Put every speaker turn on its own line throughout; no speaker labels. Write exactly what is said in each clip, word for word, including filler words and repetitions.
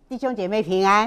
弟兄姐妹平安。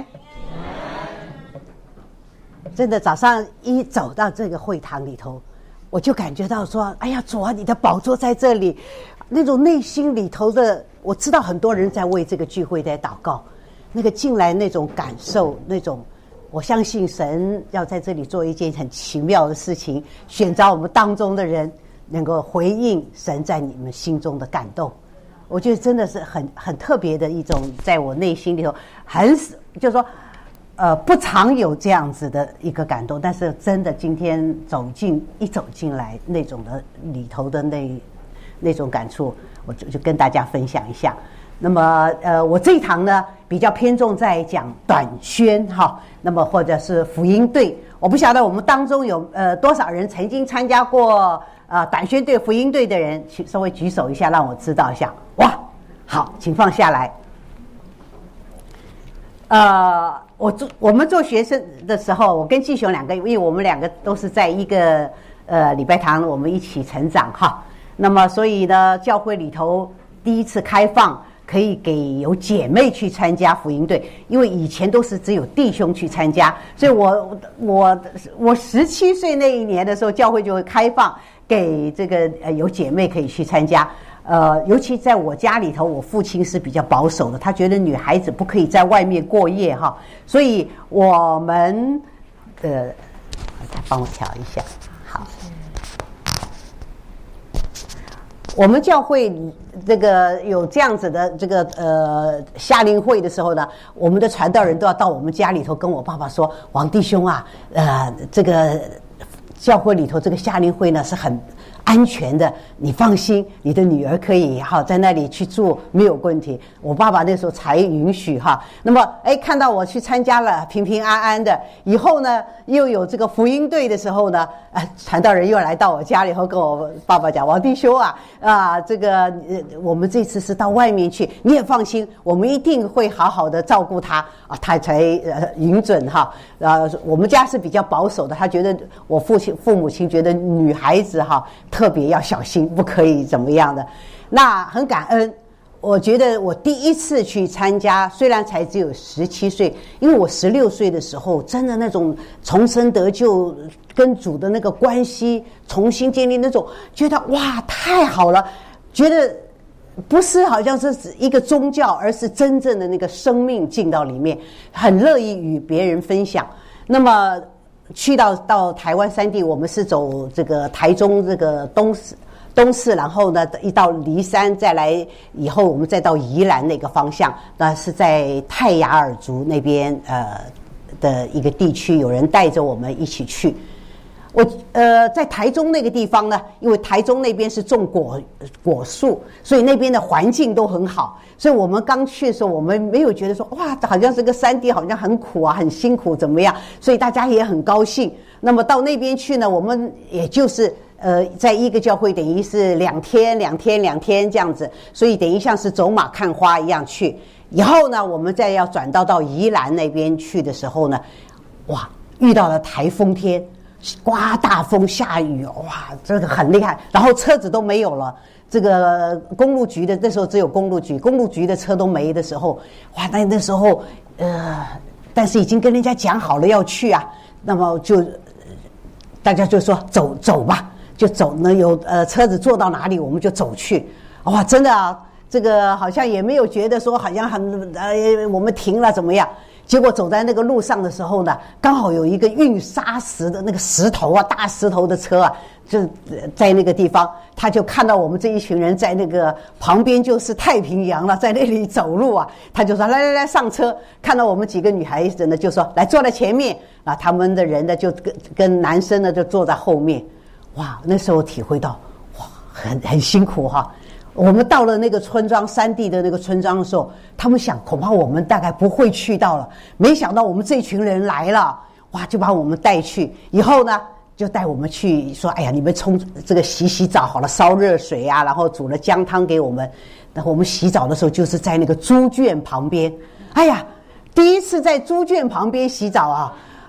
真的早上一走到这个会堂里头，我就感觉到说，哎呀，主啊，你的宝座在这里，那种内心里头的，我知道很多人在为这个聚会在祷告，那个进来那种感受，那种我相信神要在这里做一件很奇妙的事情，选召我们当中的人能够回应神在你们心中的感动。我觉得真的是很很特别的一种，在我内心里头很就是说呃不常有这样子的一个感动，但是真的今天走进一走进来那种的里头的那那种感触，我就就跟大家分享一下。那么呃我这一堂呢比较偏重在讲短宣哈，那么或者是福音队，我不晓得我们当中有呃多少人曾经参加过呃短宣队福音队的人，请稍微举手一下让我知道一下。哇，好，请放下来。呃我做我们做学生的时候，我跟季雄两个，因为我们两个都是在一个呃礼拜堂我们一起成长哈，那么所以呢教会里头第一次开放可以给有姐妹去参加福音队，因为以前都是只有弟兄去参加，所以我我我十七岁那一年的时候，教会就会开放给这个呃有姐妹可以去参加。呃，尤其在我家里头，我父亲是比较保守的，他觉得女孩子不可以在外面过夜哈，所以我们呃，再帮我调一下，好。我们教会这个有这样子的这个呃夏令会的时候呢，我们的传道人都要到我们家里头跟我爸爸说，王弟兄啊，呃，这个教会里头这个夏令会呢是很安全的，你放心，你的女儿可以哈在那里去住没有问题。我爸爸那时候才允许哈。那么哎，看到我去参加了，平平安安的，以后呢又有这个福音队的时候呢，呃，传道人又来到我家里后跟我爸爸讲，王弟兄啊啊，这个呃我们这次是到外面去，你也放心，我们一定会好好的照顾他啊，他才呃允准哈。呃，我们家是比较保守的，他觉得我父亲父母亲觉得女孩子哈特别要小心，不可以怎么样的。那很感恩，我觉得我第一次去参加，虽然才只有十七岁，因为我十六岁的时候，真的那种重生得救，跟主的那个关系重新建立，那种觉得哇太好了，觉得不是好像是一个宗教，而是真正的那个生命进到里面，很乐意与别人分享。那么去到到台湾三地，我们是走这个台中这个东市东市，然后呢一到梨山，再来以后我们再到宜兰那个方向，那是在泰雅尔族那边呃的一个地区，有人带着我们一起去。我呃在台中那个地方呢，因为台中那边是种果果树，所以那边的环境都很好，所以我们刚去的时候，我们没有觉得说哇，好像这个山地好像很苦啊，很辛苦怎么样，所以大家也很高兴。那么到那边去呢，我们也就是呃在一个教会等于是两天两天两天这样子，所以等于像是走马看花一样去。以后呢，我们再要转到到宜兰那边去的时候呢，哇，遇到了台风天，刮大风下雨，哇，这个很厉害，然后车子都没有了，这个公路局的那时候只有公路局，公路局的车都没的时候，哇，那那时候呃，但是已经跟人家讲好了要去啊，那么就大家就说走走吧，就走呢，有呃车子坐到哪里我们就走去，哇，真的啊，这个好像也没有觉得说好像很呃我们停了怎么样。结果走在那个路上的时候呢，刚好有一个运砂石的那个石头啊，大石头的车啊，就在那个地方，他就看到我们这一群人在那个旁边就是太平洋了，在那里走路啊，他就说来来来上车，看到我们几个女孩子呢，就说来坐在前面，啊，他们的人呢就跟跟男生呢就坐在后面，哇，那时候体会到哇，很很辛苦哈。我们到了那个村庄，山地的那个村庄的时候，他们想恐怕我们大概不会去到了，没想到我们这群人来了，哇，就把我们带去，以后呢就带我们去说，哎呀，你们冲这个洗洗澡好了，烧热水啊，然后煮了姜汤给我们，然后我们洗澡的时候就是在那个猪圈旁边，哎呀，第一次在猪圈旁边洗澡啊，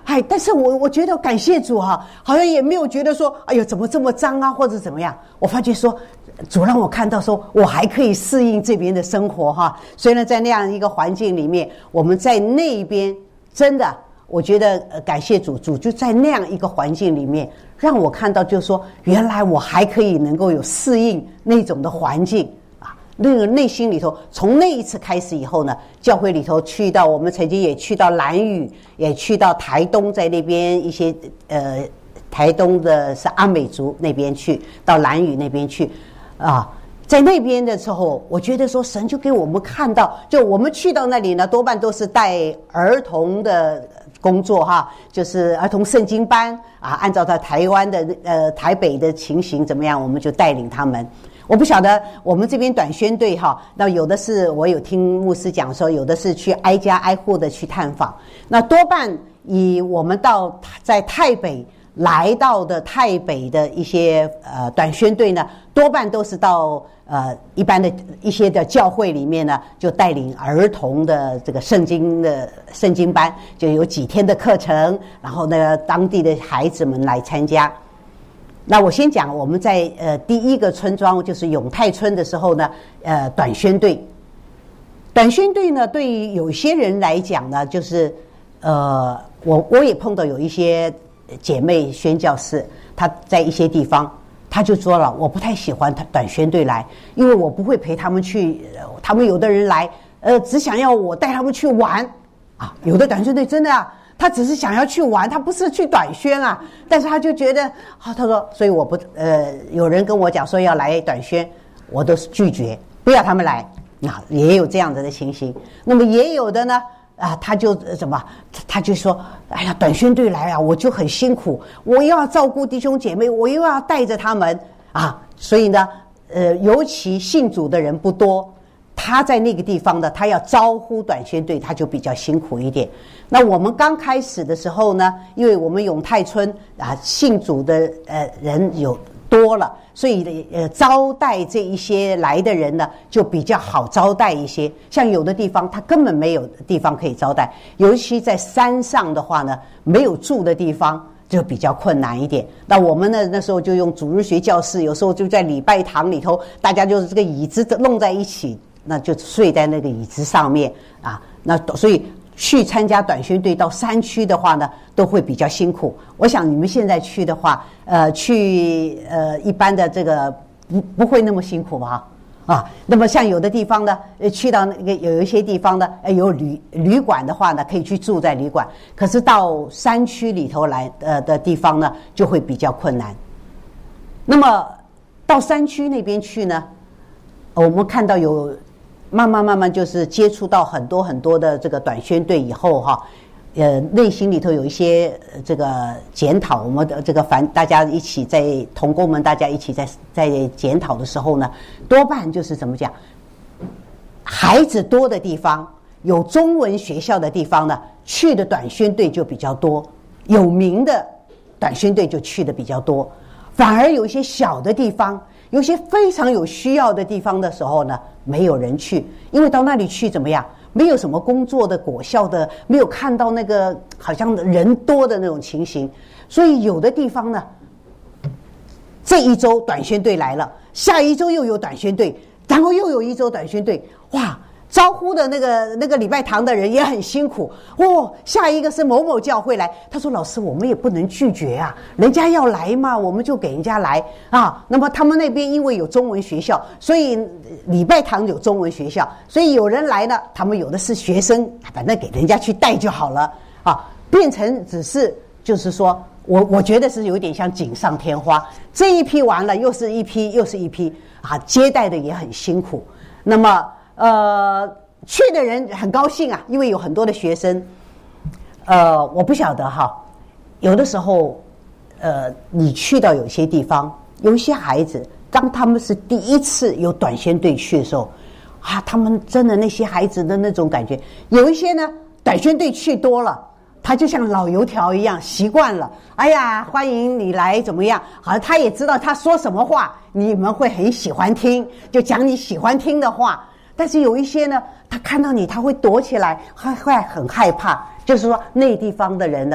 哎，但是我我觉得感谢主哈、啊，好像也没有觉得说，哎呦怎么这么脏啊，或者怎么样。我发觉说，主让我看到说，我还可以适应这边的生活哈、啊。虽然在那样一个环境里面，我们在那边真的，我觉得、呃、感谢主，主就在那样一个环境里面，让我看到就是说，原来我还可以能够有适应那种的环境。那个内心里头，从那一次开始以后呢，教会里头去到我们曾经也去到兰屿，也去到台东，在那边一些呃台东的是阿美族那边去，到兰屿那边去啊，在那边的时候，我觉得说神就给我们看到，就我们去到那里呢，多半都是带儿童的工作哈，就是儿童圣经班啊，按照他台湾的呃台北的情形怎么样，我们就带领他们。我不晓得我们这边短宣队哈，那有的是我有听牧师讲说，有的是去挨家挨户的去探访。那多半以我们到在台北来到的台北的一些呃短宣队呢，多半都是到呃一般的一些的教会里面呢，就带领儿童的这个圣经的圣经班，就有几天的课程，然后呢当地的孩子们来参加。那我先讲我们在呃第一个村庄就是永泰村的时候呢，呃短宣队，短宣队呢对于有些人来讲呢，就是呃我我也碰到有一些姐妹宣教士，她在一些地方，她就说了，我不太喜欢短宣队来，因为我不会陪他们去，他们有的人来，呃只想要我带他们去玩啊，有的短宣队真的啊。他只是想要去玩，他不是去短宣啊。但是他就觉得，啊，他说，所以我不，呃，有人跟我讲说要来短宣，我都是拒绝，不要他们来。那也有这样子的情形。那么也有的呢，啊，他就什么，他就说，哎呀，短宣队来啊，我就很辛苦，我又要照顾弟兄姐妹，我又要带着他们啊，所以呢，呃，尤其信主的人不多。他在那个地方呢，他要招呼短宣队，他就比较辛苦一点。那我们刚开始的时候呢，因为我们永泰村啊信主的呃人有多了，所以呃招待这一些来的人呢就比较好招待一些。像有的地方他根本没有地方可以招待，尤其在山上的话呢，没有住的地方就比较困难一点。那我们呢那时候就用主日学教室，有时候就在礼拜堂里头，大家就是这个椅子弄在一起。那就睡在那个椅子上面啊，那所以去参加短宣队到山区的话呢，都会比较辛苦。我想你们现在去的话，呃，去呃一般的这个不不会那么辛苦吧？啊，那么像有的地方呢，呃，去到那个有一些地方呢，呃，有旅旅馆的话呢，可以去住在旅馆。可是到山区里头来呃的地方呢，就会比较困难。那么到山区那边去呢，我们看到有。慢慢慢慢就是接触到很多很多的这个短宣队以后哈，呃，内心里头有一些这个检讨，我们的这个凡大家一起在同工们大家一起在在检讨的时候呢，多半就是怎么讲，孩子多的地方，有中文学校的地方呢，去的短宣队就比较多，有名的短宣队就去的比较多，反而有一些小的地方。有些非常有需要的地方的时候呢，没有人去，因为到那里去怎么样？没有什么工作的果效的，没有看到那个好像人多的那种情形，所以有的地方呢，这一周短宣队来了，下一周又有短宣队，然后又有一周短宣队，哇！招呼的那个那个礼拜堂的人也很辛苦哦。下一个是某某教会来，他说：“老师，我们也不能拒绝啊，人家要来嘛，我们就给人家来啊。”那么他们那边因为有中文学校，所以礼拜堂有中文学校，所以有人来呢，他们有的是学生，反正给人家去带就好了啊，变成只是就是说。我我觉得是有点像锦上添花，这一批完了又是一批又是一批啊，接待的也很辛苦。那么呃，去的人很高兴啊，因为有很多的学生。呃，我不晓得哈，有的时候呃，你去到有些地方，有一些孩子，当他们是第一次有短宣队去的时候啊，他们真的那些孩子的那种感觉，有一些呢，短宣队去多了。他就像老油条一样习惯了，哎呀，欢迎你来怎么样？好像他也知道他说什么话你们会很喜欢听，就讲你喜欢听的话。但是有一些呢，他看到你他会躲起来，会会很害怕。就是说那地方的人呢，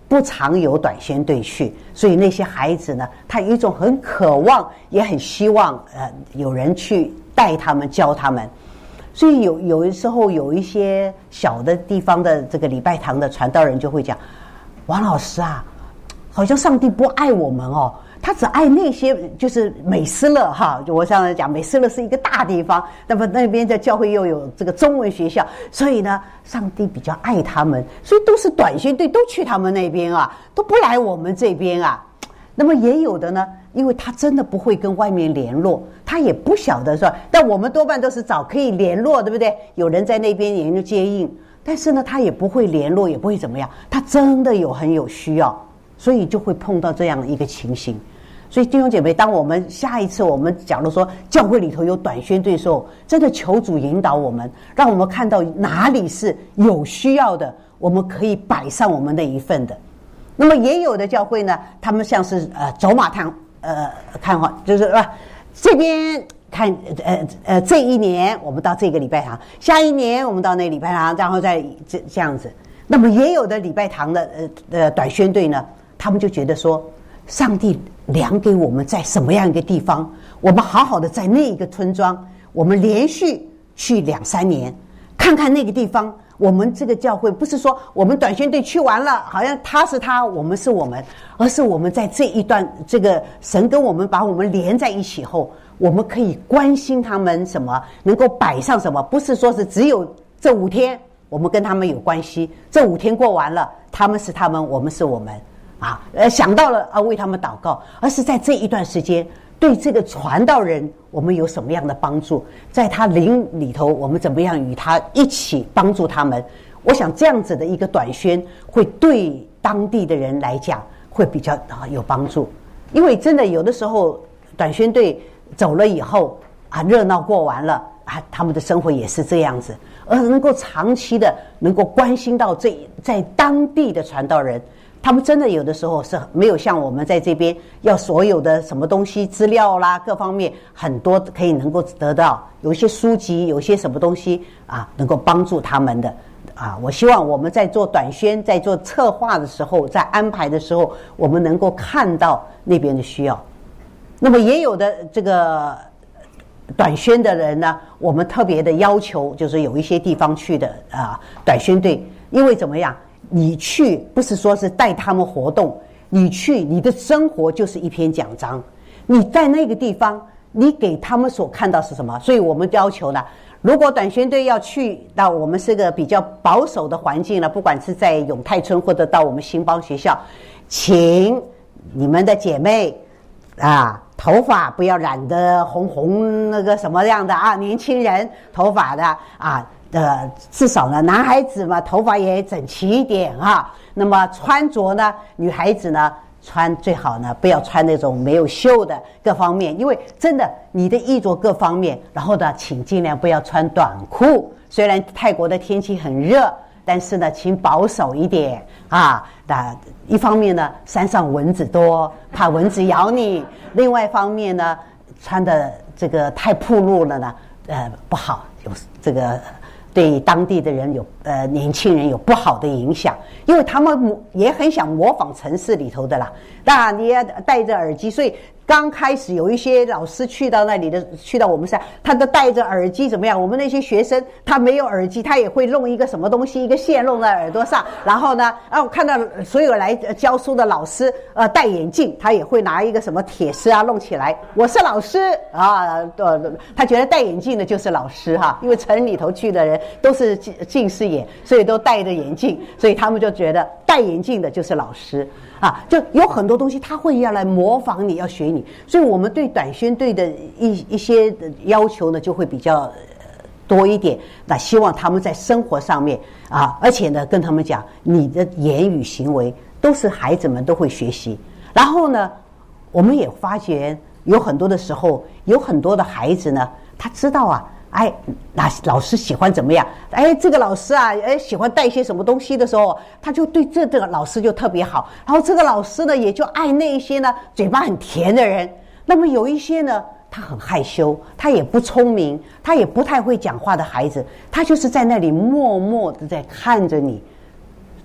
不常有短宣队去，所以那些孩子呢，他有一种很渴望，也很希望呃有人去带他们教他们。所以有有的时候有一些小的地方的这个礼拜堂的传道人就会讲，王老师啊，好像上帝不爱我们哦，他只爱那些就是美斯乐哈。就我上次讲，美斯乐是一个大地方，那么那边的教会又有这个中文学校，所以呢，上帝比较爱他们，所以都是短宣队都去他们那边啊，都不来我们这边啊。那么也有的呢，因为他真的不会跟外面联络，他也不晓得说，但我们多半都是找可以联络，对不对？有人在那边也就接应，但是呢，他也不会联络，也不会怎么样，他真的有很有需要，所以就会碰到这样一个情形。所以弟兄姐妹，当我们下一次我们假如说教会里头有短宣队的时候，真的求主引导我们，让我们看到哪里是有需要的，我们可以摆上我们那一份的。那么也有的教会呢，他们像是呃走马看呃看话，就是啊、呃、这边看呃呃这一年我们到这个礼拜堂，下一年我们到那个礼拜堂，然后再这这样子。那么也有的礼拜堂的呃呃短宣队呢，他们就觉得说，上帝量给我们在什么样一个地方，我们好好的在那一个村庄，我们连续去两三年，看看那个地方。我们这个教会不是说我们短宣队去完了，好像他是他，我们是我们，而是我们在这一段这个神跟我们把我们连在一起后，我们可以关心他们什么，能够摆上什么，不是说是只有这五天我们跟他们有关系，这五天过完了，他们是他们，我们是我们啊，呃想到了啊为他们祷告，而是在这一段时间对这个传道人我们有什么样的帮助，在他灵里头我们怎么样与他一起帮助他们。我想这样子的一个短宣会对当地的人来讲会比较有帮助，因为真的有的时候短宣队走了以后啊，热闹过完了啊，他们的生活也是这样子，而能够长期的能够关心到这在当地的传道人，他们真的有的时候是没有像我们在这边要所有的什么东西资料啦，各方面很多可以能够得到，有一些书籍，有一些什么东西啊，能够帮助他们的啊。我希望我们在做短宣，在做策划的时候，在安排的时候，我们能够看到那边的需要。那么也有的这个短宣的人呢，我们特别的要求就是有一些地方去的啊短宣队，因为怎么样？你去不是说是带他们活动，你去你的生活就是一篇讲章，你在那个地方你给他们所看到是什么。所以我们要求呢，如果短宣队要去到我们是个比较保守的环境呢，不管是在永泰村或者到我们新邦学校，请你们的姐妹啊头发不要染得红红那个什么样的啊，年轻人头发的啊呃，至少呢，男孩子嘛，头发也整齐一点啊。那么穿着呢，女孩子呢，穿最好呢，不要穿那种没有袖的，各方面，因为真的你的衣着各方面，然后呢，请尽量不要穿短裤。虽然泰国的天气很热，但是呢，请保守一点啊。那一方面呢，山上蚊子多，怕蚊子咬你；另外一方面呢，穿的这个太暴露了呢，呃，不好，有这个。对当地的人有呃年轻人有不好的影响，因为他们也很想模仿城市里头的啦。那你要戴着耳机，所以刚开始有一些老师去到那里的，去到我们山，他都戴着耳机怎么样？我们那些学生他没有耳机，他也会弄一个什么东西，一个线弄在耳朵上，然后呢，啊，我看到所有来教书的老师呃戴眼镜，他也会拿一个什么铁丝啊弄起来，我是老师啊，呃，他觉得戴眼镜的就是老师哈，因为城里头去的人都是近视眼，所以都戴着眼镜，所以他们就觉得戴眼镜的就是老师啊，就有很多东西他会要来模仿你，要学你，所以我们对短宣队的一一些要求呢就会比较多一点。那希望他们在生活上面啊，而且呢跟他们讲，你的言语行为都是孩子们都会学习。然后呢，我们也发觉有很多的时候，有很多的孩子呢，他知道啊。哎，那老师喜欢怎么样？哎，这个老师啊，哎，喜欢带一些什么东西的时候，他就对这这个老师就特别好。然后这个老师呢，也就爱那一些呢嘴巴很甜的人。那么有一些呢，他很害羞，他也不聪明，他也不太会讲话的孩子，他就是在那里默默的在看着你。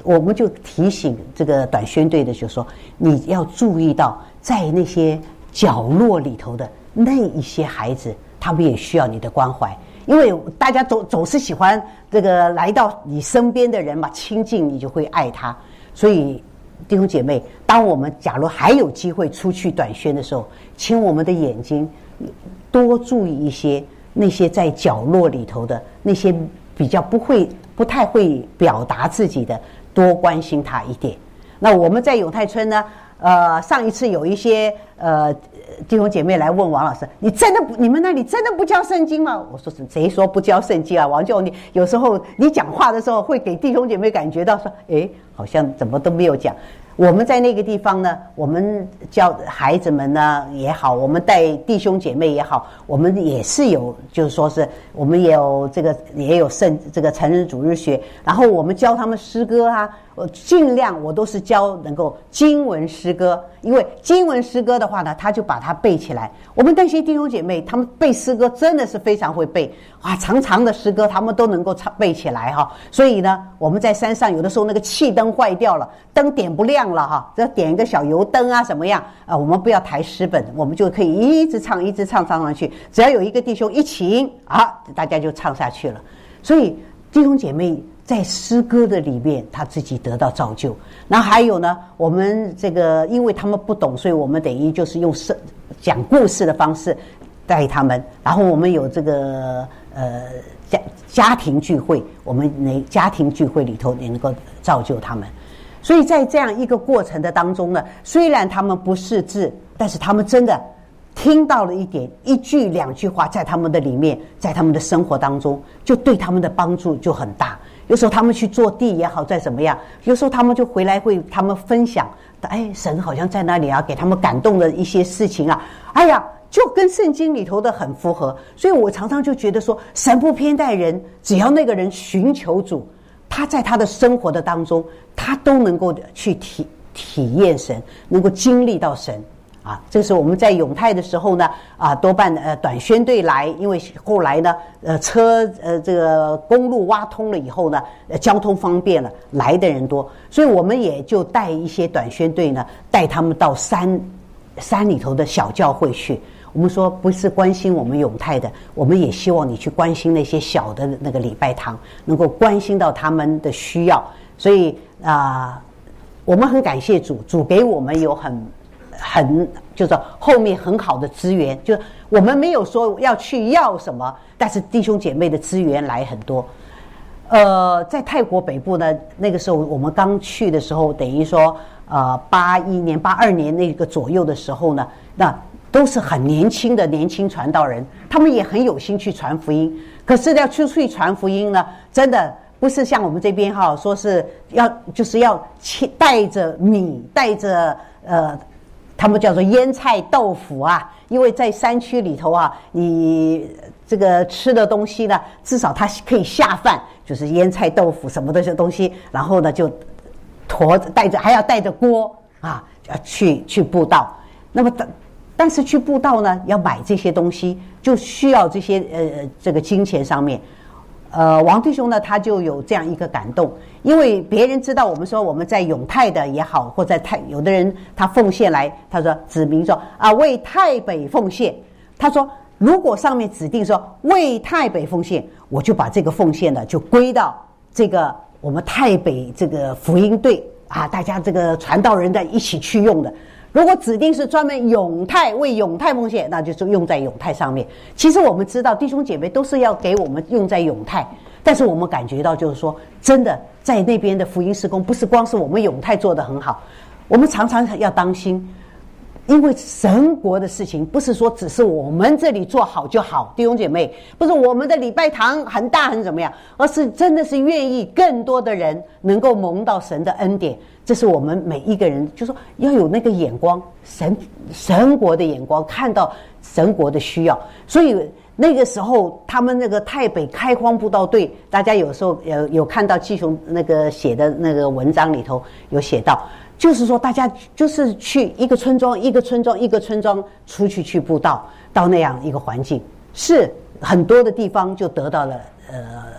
我们就提醒这个短宣队的，就说你要注意到，在那些角落里头的那一些孩子，他们也需要你的关怀。因为大家总总是喜欢这个来到你身边的人嘛，亲近你就会爱他。所以弟兄姐妹，当我们假如还有机会出去短宣的时候，请我们的眼睛多注意一些那些在角落里头的那些比较不会不太会表达自己的，多关心他一点。那我们在永泰村呢，呃，上一次有一些呃弟兄姐妹来问王老师，你真的不你们那里真的不教圣经吗？我说谁说不教圣经啊？王教你有时候你讲话的时候会给弟兄姐妹感觉到说，诶，好像怎么都没有讲。我们在那个地方呢，我们教孩子们呢也好，我们带弟兄姐妹也好，我们也是有，就是说是我们也有这个也有圣这个成人主日学，然后我们教他们诗歌啊，我尽量我都是教能够经文诗歌，因为经文诗歌的话呢，他就把它背起来。我们那些弟兄姐妹，他们背诗歌真的是非常会背啊，长长的诗歌他们都能够唱背起来哈。所以呢，我们在山上有的时候那个气灯坏掉了，灯点不亮了哈，只要点一个小油灯啊，什么样啊？我们不要抬诗本，我们就可以一直唱，一直唱唱上去。只要有一个弟兄一起啊，大家就唱下去了。所以弟兄姐妹在诗歌的里面，他自己得到造就。然后还有呢，我们这个因为他们不懂，所以我们等于就是用讲故事的方式带他们。然后我们有这个呃家家庭聚会，我们那家庭聚会里头也能够造就他们。所以在这样一个过程的当中呢，虽然他们不识字，但是他们真的听到了一点一句两句话，在他们的里面，在他们的生活当中，就对他们的帮助就很大。有时候他们去做地也好，再怎么样，有时候他们就回来会他们分享，哎，神好像在那里啊，给他们感动的一些事情啊，哎呀，就跟圣经里头的很符合。所以我常常就觉得说，神不偏待人，只要那个人寻求主，他在他的生活的当中，他都能够去体体验神，能够经历到神。啊，这是我们在永泰的时候呢，啊，多半呃短宣队来，因为后来呢，呃车呃这个公路挖通了以后呢，呃交通方便了，来的人多，所以我们也就带一些短宣队呢，带他们到山山里头的小教会去。我们说不是关心我们永泰的，我们也希望你去关心那些小的那个礼拜堂，能够关心到他们的需要。所以啊、呃，我们很感谢主，主给我们有很。很就是后面很好的资源，就我们没有说要去要什么，但是弟兄姐妹的资源来很多。呃，在泰国北部呢，那个时候我们刚去的时候，等于说呃八一年、八二年那个左右的时候呢，那都是很年轻的年轻传道人，他们也很有心去传福音。可是要出去传福音呢，真的不是像我们这边哈，说是要就是要带着米，带着呃。他们叫做腌菜豆腐啊，因为在山区里头啊，你这个吃的东西呢，至少它可以下饭，就是腌菜豆腐什么的这东西，然后呢就驮带着，还要带着锅啊，去去布道。那么但是去布道呢，要买这些东西，就需要这些呃这个金钱上面。呃，王弟兄呢，他就有这样一个感动，因为别人知道我们说我们在永泰的也好，或在泰，有的人他奉献来，他说指明说啊为泰北奉献，他说如果上面指定说为泰北奉献，我就把这个奉献呢就归到这个我们泰北这个福音队啊，大家这个传道人的一起去用的。如果指定是专门永泰为永泰奉献，那就是用在永泰上面。其实我们知道弟兄姐妹都是要给我们用在永泰，但是我们感觉到就是说，真的在那边的福音事工不是光是我们永泰做得很好，我们常常要当心，因为神国的事情不是说只是我们这里做好就好，弟兄姐妹，不是我们的礼拜堂很大很怎么样，而是真的是愿意更多的人能够蒙到神的恩典。这是我们每一个人就说要有那个眼光，神神国的眼光，看到神国的需要。所以那个时候他们那个泰北开荒布道队，大家有时候有有看到季雄那个写的那个文章里头有写到，就是说大家就是去一个村庄一个村庄一个村庄出去去布道，到那样一个环境，是很多的地方就得到了呃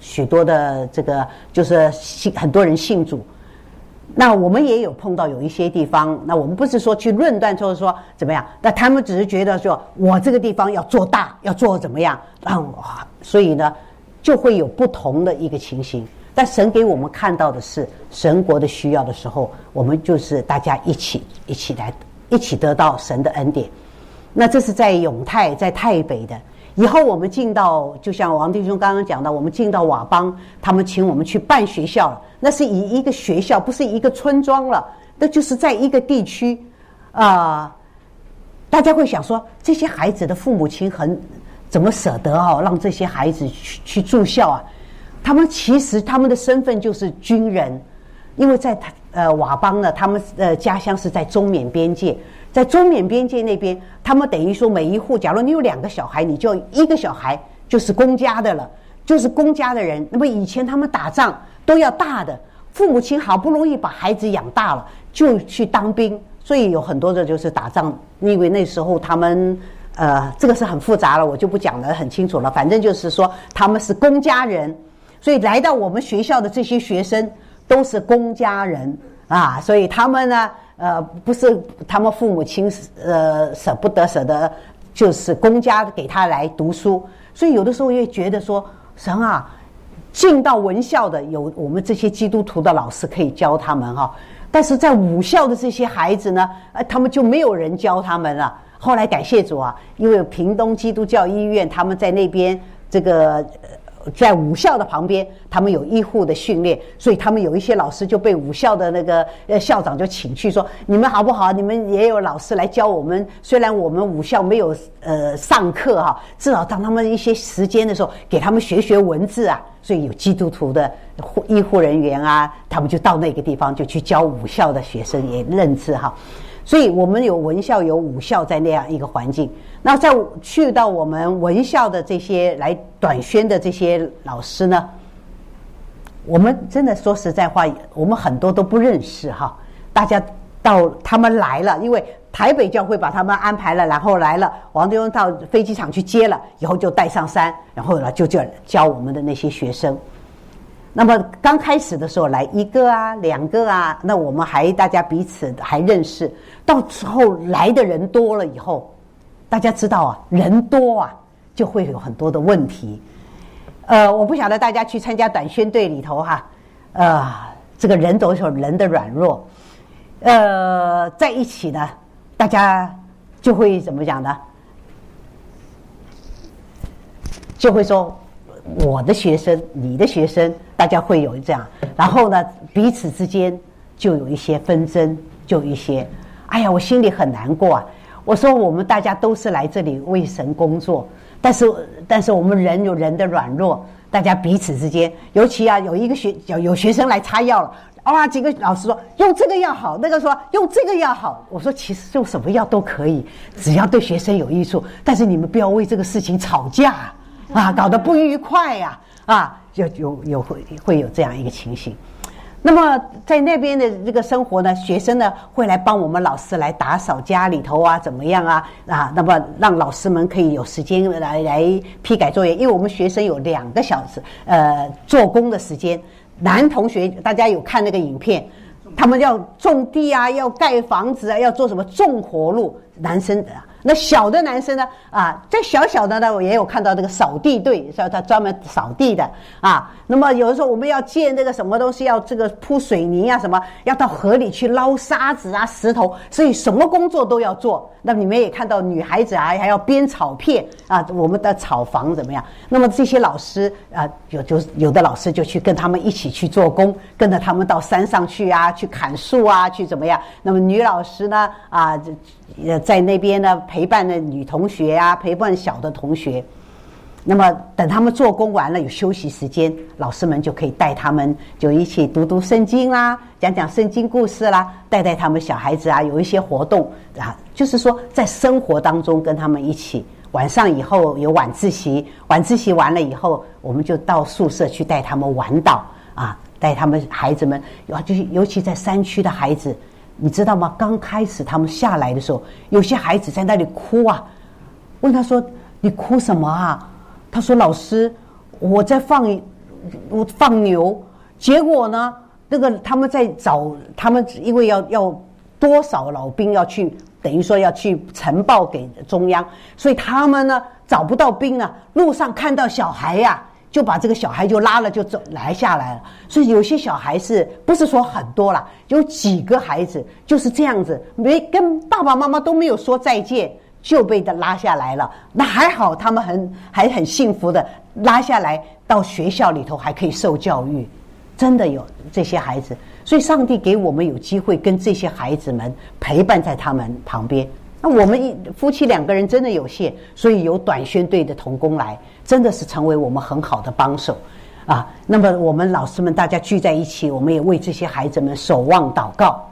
许多的这个就是信很多人信主。那我们也有碰到有一些地方，那我们不是说去论断，就是说怎么样，那他们只是觉得说我这个地方要做大，要做怎么样，让所以呢就会有不同的一个情形。但神给我们看到的是神国的需要的时候，我们就是大家一起一起来一起得到神的恩典。那这是在永泰在泰北的。以后我们进到，就像王弟兄刚刚讲的，我们进到瓦邦，他们请我们去办学校了，那是以一个学校，不是一个村庄了，那就是在一个地区啊、呃。大家会想说，这些孩子的父母亲很怎么舍得哦，让这些孩子去去住校啊？他们其实他们的身份就是军人，因为在呃瓦邦呢，他们呃家乡是在中缅边界。在中缅边界那边，他们等于说每一户，假如你有两个小孩，你就一个小孩就是公家的了，就是公家的人。那么以前他们打仗都要大的，父母亲好不容易把孩子养大了，就去当兵，所以有很多的就是打仗。因为那时候他们呃，这个是很复杂了，我就不讲得很清楚了。反正就是说他们是公家人，所以来到我们学校的这些学生都是公家人啊，所以他们呢。呃，不是他们父母亲呃舍不得舍得，就是公家给他来读书，所以有的时候也觉得说，神啊，进到文校的有我们这些基督徒的老师可以教他们哈，但是在武校的这些孩子呢，呃，他们就没有人教他们了。后来感谢主啊，因为屏东基督教医院他们在那边这个。在武校的旁边，他们有医护的训练，所以他们有一些老师就被武校的那个呃校长就请去说，你们好不好？你们也有老师来教我们，虽然我们武校没有呃上课哈，至少当他们一些时间的时候，给他们学学文字啊。所以有基督徒的医护人员啊，他们就到那个地方就去教武校的学生也认字哈。所以我们有文校有武校在那样一个环境，那在去到我们文校的这些来短宣的这些老师呢，我们真的说实在话，我们很多都不认识哈。大家到他们来了，因为台北教会把他们安排了，然后来了，王弟兄到飞机场去接了，以后就带上山，然后呢就教教我们的那些学生。那么刚开始的时候来一个啊两个啊，那我们还大家彼此还认识，到时候来的人多了以后，大家知道啊，人多啊就会有很多的问题。呃，我不晓得大家去参加短宣队里头哈，呃，这个人都有人的软弱，呃，在一起呢，大家就会怎么讲呢？就会说我的学生，你的学生。大家会有这样，然后呢，彼此之间就有一些纷争，就有一些，哎呀，我心里很难过啊。我说我们大家都是来这里为神工作，但是但是我们人有人的软弱，大家彼此之间，尤其啊，有一个学有有学生来擦药了，哇，几个老师说用这个药好，那个说用这个药好。我说其实用什么药都可以，只要对学生有益处，但是你们不要为这个事情吵架啊，搞得不愉快呀啊。啊就有有会会有这样一个情形。那么在那边的这个生活呢，学生呢会来帮我们老师来打扫家里头啊，怎么样啊啊？那么让老师们可以有时间来来批改作业，因为我们学生有两个小时呃做工的时间。男同学大家有看那个影片，他们要种地啊，要盖房子啊，要做什么种活路，男生的。那小的男生呢啊，在小小的呢，我也有看到这个扫地队，是他专门扫地的啊。那么有的时候我们要建那个什么东西，要这个铺水泥啊，什么要到河里去捞沙子啊、石头，所以什么工作都要做。那你们也看到女孩子啊，还要编草片啊，我们的草房怎么样？那么这些老师啊，有就有的老师就去跟他们一起去做工，跟着他们到山上去啊，去砍树啊，去怎么样？那么女老师呢啊，呃，在那边呢陪伴的女同学啊，陪伴小的同学。那么等他们做工完了，有休息时间，老师们就可以带他们就一起读读圣经啦，讲讲圣经故事啦，带带他们小孩子啊，有一些活动啊，就是说在生活当中跟他们一起。晚上以后有晚自习，晚自习完了以后，我们就到宿舍去带他们玩岛啊，带他们孩子们，就是尤其在山区的孩子，你知道吗？刚开始他们下来的时候，有些孩子在那里哭啊，问他说：“你哭什么啊？”他说：“老师，我在放放牛，结果呢，那个他们在找他们，因为要要多少老兵要去，等于说要去呈报给中央，所以他们呢找不到兵啊，路上看到小孩呀、啊。就把这个小孩就拉了就走来下来了，所以有些小孩是不是说很多啦，有几个孩子就是这样子，没跟爸爸妈妈都没有说再见就被他拉下来了。那还好，他们很还很幸福的拉下来到学校里头还可以受教育，真的有这些孩子，所以上帝给我们有机会跟这些孩子们陪伴在他们旁边。那我们一夫妻两个人真的有限，所以有短宣队的同工来，真的是成为我们很好的帮手啊。那么我们老师们大家聚在一起，我们也为这些孩子们守望祷告。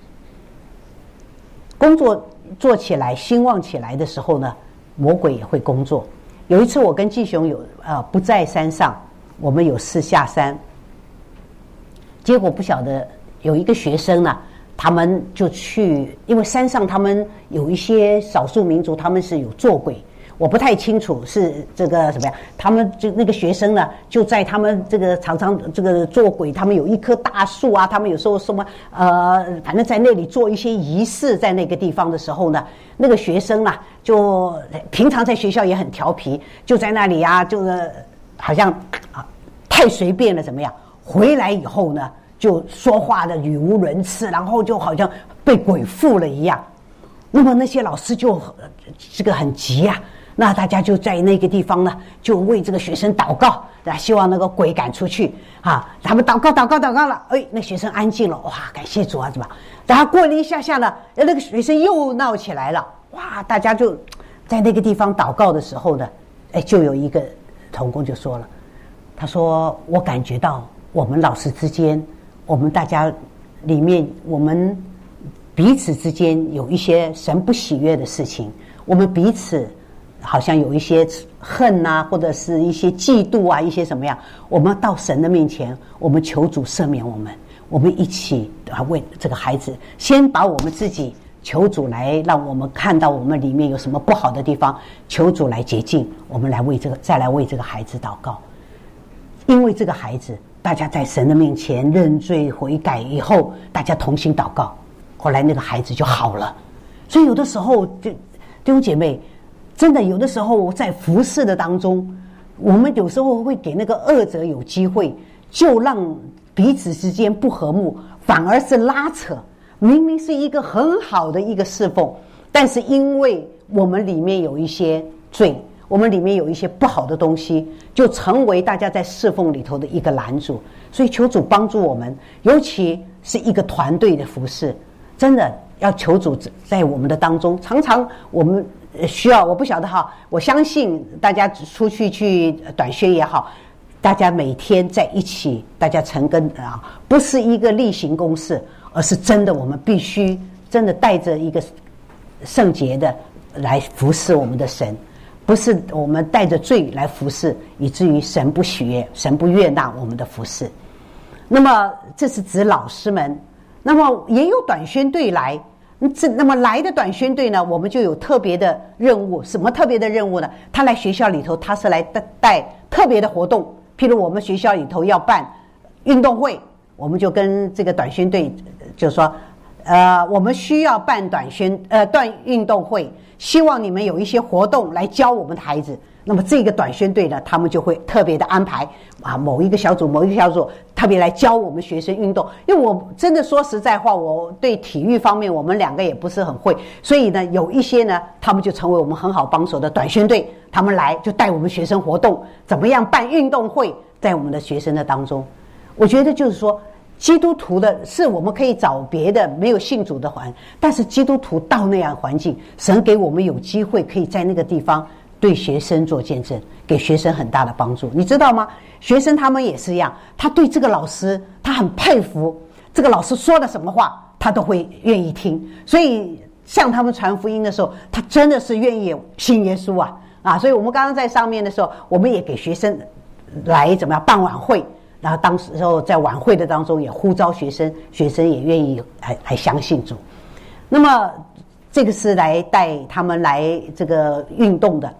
工作做起来兴旺起来的时候呢，魔鬼也会工作。有一次我跟季雄有呃不在山上，我们有事下山，结果不晓得有一个学生呢，他们就去，因为山上他们有一些少数民族，他们是有做鬼，我不太清楚是这个什么样。他们就那个学生呢，就在他们这个常常这个做鬼，他们有一棵大树啊，他们有时候什么呃，反正在那里做一些仪式，在那个地方的时候呢，那个学生呢，就平常在学校也很调皮，就在那里啊，就是好像啊太随便了，怎么样？回来以后呢？就说话的语无伦次，然后就好像被鬼附了一样。那么那些老师就这个很急啊，那大家就在那个地方呢，就为这个学生祷告，希望那个鬼赶出去啊。他们祷告祷告祷告了，哎，那学生安静了，哇，感谢主啊，怎么？然后过了一下下呢，那个学生又闹起来了，哇，大家就在那个地方祷告的时候呢，哎，就有一个同工就说了，他说我感觉到我们老师之间。我们大家里面，我们彼此之间有一些神不喜悦的事情，我们彼此好像有一些恨啊，或者是一些嫉妒啊，一些什么样，我们到神的面前，我们求主赦免我们，我们一起啊为这个孩子，先把我们自己求主来让我们看到我们里面有什么不好的地方，求主来洁净，我们来为这个再来为这个孩子祷告，因为这个孩子。大家在神的面前认罪悔改以后，大家同心祷告，后来那个孩子就好了。所以有的时候，就弟兄姐妹，真的有的时候在服侍的当中，我们有时候会给那个恶者有机会，就让彼此之间不和睦，反而是拉扯。明明是一个很好的一个侍奉，但是因为我们里面有一些罪。我们里面有一些不好的东西，就成为大家在侍奉里头的一个拦阻。所以求主帮助我们，尤其是一个团队的服事，真的要求主在我们的当中。常常我们需要，我不晓得哈，我相信大家出去去短宣也好，大家每天在一起，大家成根啊，不是一个例行公事，而是真的我们必须真的带着一个圣洁的来服侍我们的神。不是我们带着罪来服侍，以至于神不喜悦，神不悦纳我们的服侍。那么这是指老师们，那么也有短宣队来。这那么来的短宣队呢，我们就有特别的任务。什么特别的任务呢？他来学校里头，他是来带特别的活动。譬如我们学校里头要办运动会，我们就跟这个短宣队就说，呃，我们需要办短宣呃短运动会。希望你们有一些活动来教我们的孩子，那么这个短宣队呢，他们就会特别的安排啊，某一个小组某一个小组特别来教我们学生运动。因为我真的说实在话，我对体育方面我们两个也不是很会，所以呢有一些呢他们就成为我们很好帮手的短宣队，他们来就带我们学生活动，怎么样办运动会在我们的学生的当中。我觉得就是说基督徒的是我们可以找别的没有信主的环，但是基督徒到那样环境，神给我们有机会可以在那个地方对学生做见证，给学生很大的帮助。你知道吗？学生他们也是一样，他对这个老师他很佩服，这个老师说的什么话他都会愿意听，所以向他们传福音的时候，他真的是愿意信耶稣啊啊！所以我们刚刚在上面的时候，我们也给学生来怎么样办晚会。然后当时候在晚会的当中也呼召学生，学生也愿意来来相信主。那么这个是来带他们来这个运动的。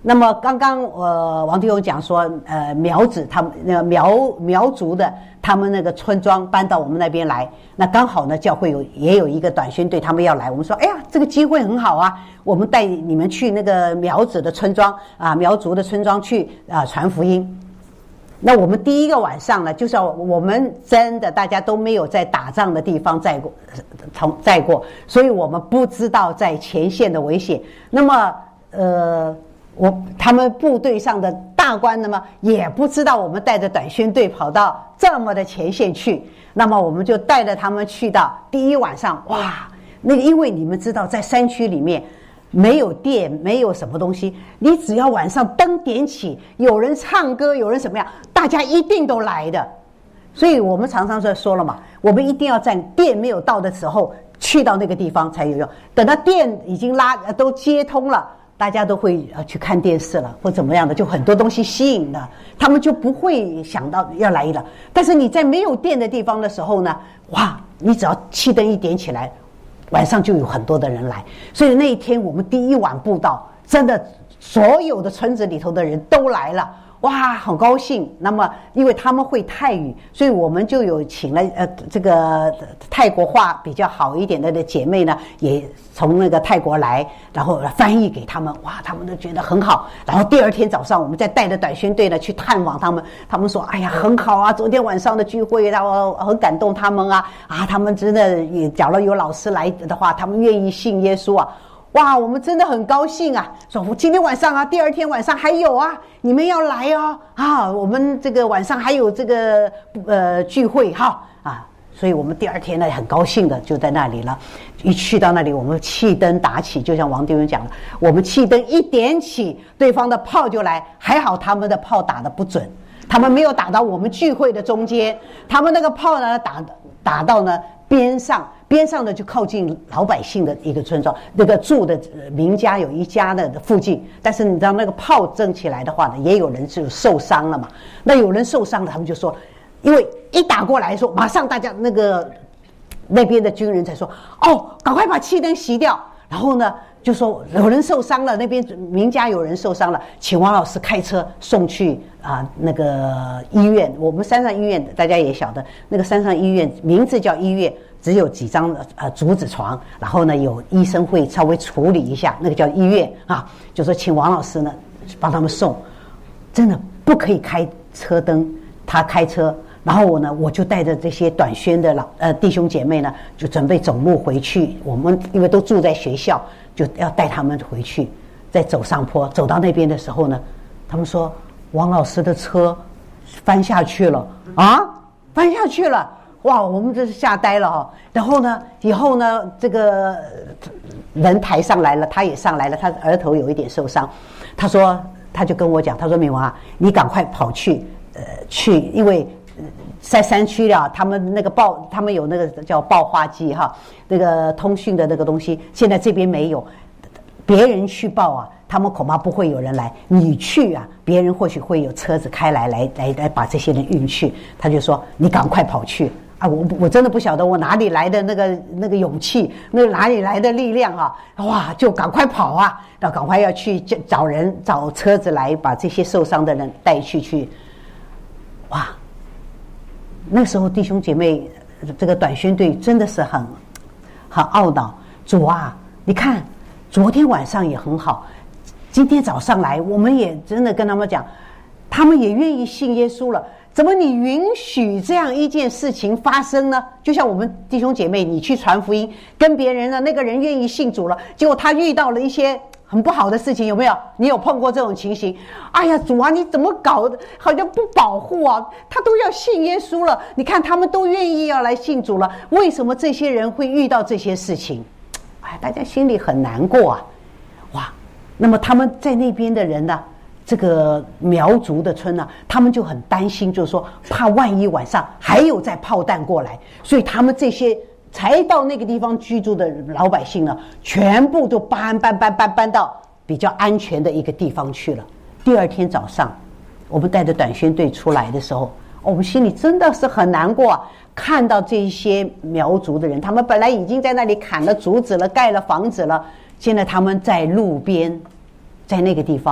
那么刚刚呃王弟兄讲说，呃苗子他们那个苗苗族的他们那个村庄搬到我们那边来，那刚好呢教会有也有一个短宣队他们要来，我们说哎呀这个机会很好啊，我们带你们去那个苗子的村庄啊苗族的村庄去啊传福音。那我们第一个晚上呢，就是我们真的大家都没有在打仗的地方在过从在过，所以我们不知道在前线的危险。那么呃我他们部队上的大官呢嘛，也不知道我们带着短宣队跑到这么的前线去，那么我们就带着他们去到第一晚上，哇，那个因为你们知道在山区里面没有电，没有什么东西，你只要晚上灯点起，有人唱歌，有人什么样，大家一定都来的。所以我们常常说了嘛，我们一定要在电没有到的时候去到那个地方才有用，等到电已经拉都接通了，大家都会呃去看电视了或怎么样的，就很多东西吸引了，他们就不会想到要来了。但是你在没有电的地方的时候呢，哇，你只要气灯一点起来，晚上就有很多的人来。所以那一天我们第一晚布道，真的所有的村子里头的人都来了，哇，很高兴。那么因为他们会泰语，所以我们就有请了呃这个泰国话比较好一点的姐妹呢，也从那个泰国来，然后翻译给他们，哇，他们都觉得很好。然后第二天早上我们再带着短宣队呢去探望他们，他们说哎呀很好啊，昨天晚上的聚会然后很感动他们啊啊，他们真的也假如有老师来的话，他们愿意信耶稣啊。哇，我们真的很高兴啊！说我今天晚上啊，第二天晚上还有啊，你们要来哦啊！我们这个晚上还有这个呃聚会哈啊，所以我们第二天呢很高兴的就在那里了。一去到那里，我们气灯打起，就像王弟兄讲的，我们气灯一点起，对方的炮就来，还好他们的炮打得不准，他们没有打到我们聚会的中间，他们那个炮呢打打到呢边上。边上的就靠近老百姓的一个村庄，那个住的民家有一家的附近，但是你知道那个炮震起来的话呢，也有人就受伤了嘛。那有人受伤了，他们就说，因为一打过来说，马上大家那个那边的军人才说，哦，赶快把气灯熄掉。然后呢，就说有人受伤了，那边民家有人受伤了，请王老师开车送去啊、呃、那个医院。我们山上医院大家也晓得，那个山上医院名字叫医院。只有几张呃竹子床，然后呢有医生会稍微处理一下，那个叫医院啊，就说请王老师呢帮他们送，真的不可以开车灯，他开车，然后我呢我就带着这些短宣的老呃弟兄姐妹呢，就准备走路回去。我们因为都住在学校，就要带他们回去。再走上坡，走到那边的时候呢，他们说王老师的车翻下去了啊，翻下去了。哇，我们这是吓呆了哈、哦！然后呢，以后呢，这个人抬上来了，他也上来了，他额头有一点受伤。他说，他就跟我讲，他说：“敏王啊，你赶快跑去，呃，去，因为在山区了，他们那个报，他们有那个叫报话机哈，那个通讯的那个东西，现在这边没有，别人去报啊。”他们恐怕不会有人来，你去啊，别人或许会有车子开来，来来来把这些人运去。他就说：“你赶快跑去啊！我我真的不晓得我哪里来的那个那个勇气，那哪里来的力量啊！哇，就赶快跑啊！要赶快要去找人找车子来把这些受伤的人带去去。哇，那时候弟兄姐妹，这个短宣队真的是很很懊恼。主啊，你看昨天晚上也很好。”今天早上来，我们也真的跟他们讲，他们也愿意信耶稣了。怎么你允许这样一件事情发生呢？就像我们弟兄姐妹，你去传福音，跟别人呢，那个人愿意信主了，结果他遇到了一些很不好的事情，有没有？你有碰过这种情形？哎呀，主啊，你怎么搞的？好像不保护啊，他都要信耶稣了。你看他们都愿意要来信主了，为什么这些人会遇到这些事情？哎，大家心里很难过啊，哇！那么他们在那边的人呢，这个苗族的村呢，他们就很担心，就是说怕万一晚上还有再炮弹过来，所以他们这些才到那个地方居住的老百姓呢，全部都搬搬搬搬搬到比较安全的一个地方去了。第二天早上，我们带着短宣队出来的时候，我们心里真的是很难过啊，看到这些苗族的人，他们本来已经在那里砍了竹子了，盖了房子了。现在他们在路边，在那个地方，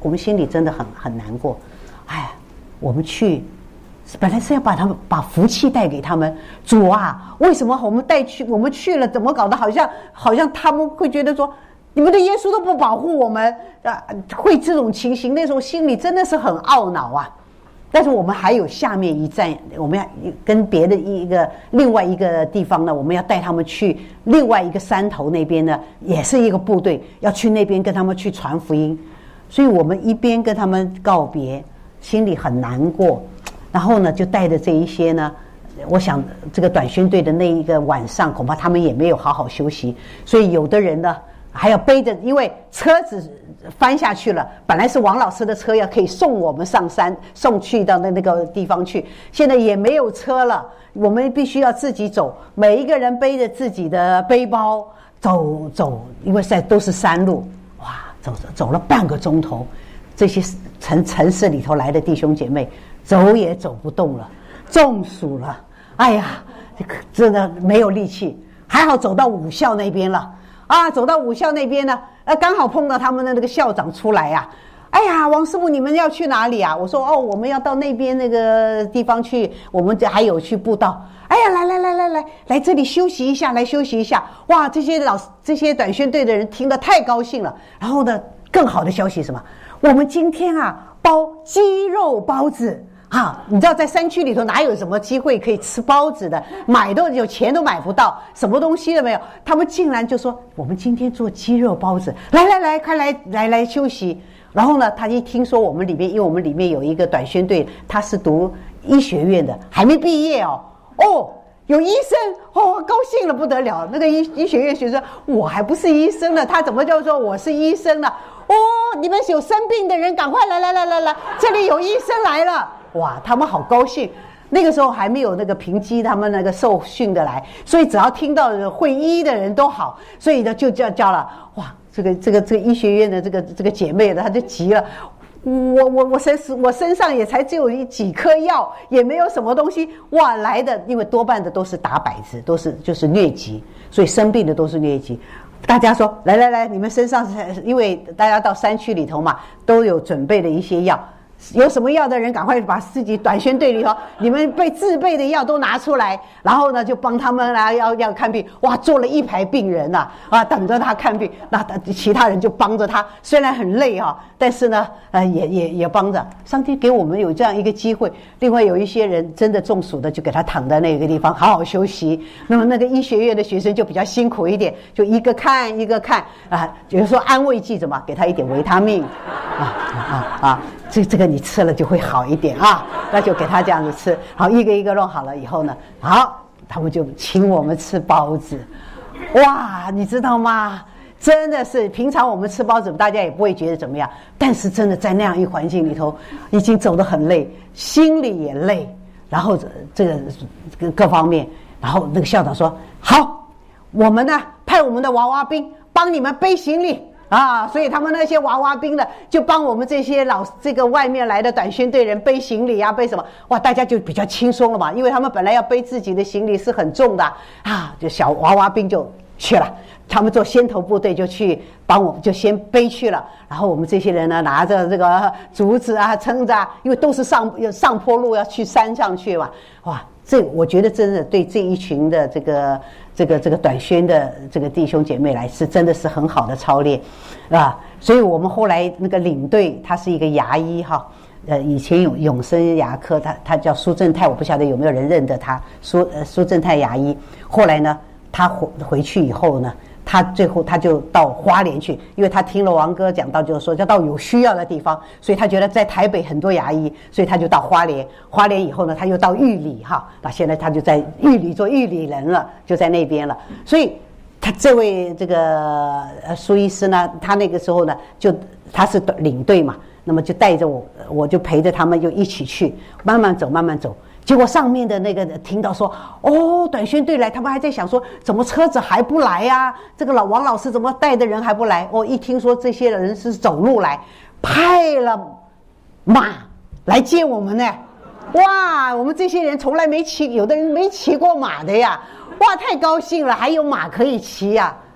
我们心里真的很很难过。哎，我们去本来是要把他们把福气带给他们，主啊，为什么我们带去我们去了，怎么搞得好像好像他们会觉得说，你们的耶稣都不保护我们啊，会这种情形，那时候心里真的是很懊恼啊。但是我们还有下面一站，我们要跟别的一个另外一个地方呢，我们要带他们去另外一个山头那边呢，也是一个部队要去那边跟他们去传福音。所以我们一边跟他们告别，心里很难过，然后呢就带着这一些呢，我想这个短宣队的那一个晚上，恐怕他们也没有好好休息，所以有的人呢还要背着，因为车子翻下去了，本来是王老师的车要可以送我们上山，送去到那那个地方去，现在也没有车了，我们必须要自己走，每一个人背着自己的背包走走，因为在都是山路，哇，走走了半个钟头，这些城城市里头来的弟兄姐妹走也走不动了，中暑了，哎呀，真的没有力气，还好走到武校那边了。啊，走到武校那边呢，呃，刚好碰到他们的那个校长出来呀、啊。哎呀，王师傅，你们要去哪里啊？我说哦，我们要到那边那个地方去，我们还有去布道。哎呀，来来来来来，来这里休息一下，来休息一下。哇，这些老这些短宣队的人听得太高兴了。然后呢，更好的消息是什么？我们今天啊包鸡肉包子。啊，你知道在山区里头哪有什么机会可以吃包子的？买都有钱都买不到，什么东西都没有。他们竟然就说我们今天做鸡肉包子，来来来，快来来来休息。然后呢，他一听说我们里面，因为我们里面有一个短宣队，他是读医学院的，还没毕业哦。哦，有医生哦，高兴了不得了。那个医医学院学生，我还不是医生呢，他怎么就说我是医生呢？哦，你们有生病的人，赶快来来来来来，这里有医生来了。哇，他们好高兴！那个时候还没有那个平基他们那个受训的来，所以只要听到会医的人都好，所以呢就叫叫了。哇，这个这个这个医学院的这个这个姐妹呢，她就急了。我我我身我身上也才只有一几颗药，也没有什么东西。哇，来的因为多半的都是打摆子，都是就是疟疾，所以生病的都是疟疾。大家说来来来，你们身上因为大家到山区里头嘛，都有准备了一些药。有什么药的人赶快把自己短宣队里头你们被自备的药都拿出来，然后呢就帮他们来要要看病。哇，坐了一排病人呐、啊，啊等着他看病，那其他人就帮着他，虽然很累啊，但是呢呃也也也帮着。上帝给我们有这样一个机会。另外有一些人真的中暑的，就给他躺在那个地方好好休息。那么那个医学院的学生就比较辛苦一点，就一个看一个看啊，比如说安慰剂怎么给他一点维他命啊啊啊，这这个你吃了就会好一点啊，那就给他这样子吃。好，一个一个弄好了以后呢，好，他们就请我们吃包子。哇，你知道吗？真的是平常我们吃包子大家也不会觉得怎么样，但是真的在那样一环境里头已经走得很累，心里也累，然后这个这个各方面，然后那个校长说好，我们呢派我们的娃娃兵帮你们背行李啊，所以他们那些娃娃兵的就帮我们这些老这个外面来的短宣队人背行李啊，背什么？哇，大家就比较轻松了嘛，因为他们本来要背自己的行李是很重的啊，就小娃娃兵就去了，他们做先头部队就去帮我们，就先背去了。然后我们这些人呢，拿着这个竹子啊，撑着啊，因为都是上上坡路要去山上去嘛，哇，这我觉得真的对这一群的这个这个这个短宣的这个弟兄姐妹来，是真的是很好的操练，啊，所以我们后来那个领队他是一个牙医哈。呃，以前有永生牙科，他他叫苏正泰，我不晓得有没有人认得他，苏呃苏正泰牙医。后来呢，他回回去以后呢，他最后他就到花莲去，因为他听了王哥讲到，就是说要到有需要的地方，所以他觉得在台北很多牙医，所以他就到花莲。花莲以后呢，他又到玉里哈，那现在他就在玉里做玉里人了，就在那边了。所以他这位这个呃苏医师呢，他那个时候呢，就他是领队嘛。那么就带着我，我就陪着他们就一起去，慢慢走，慢慢走。结果上面的那个听到说，哦，短宣队来，他们还在想说，怎么车子还不来呀、啊？这个老王老师怎么带的人还不来？哦，一听说这些人是走路来，派了马来接我们呢。哇，我们这些人从来没骑，有的人没骑过马的呀。哇，太高兴了，还有马可以骑呀、啊。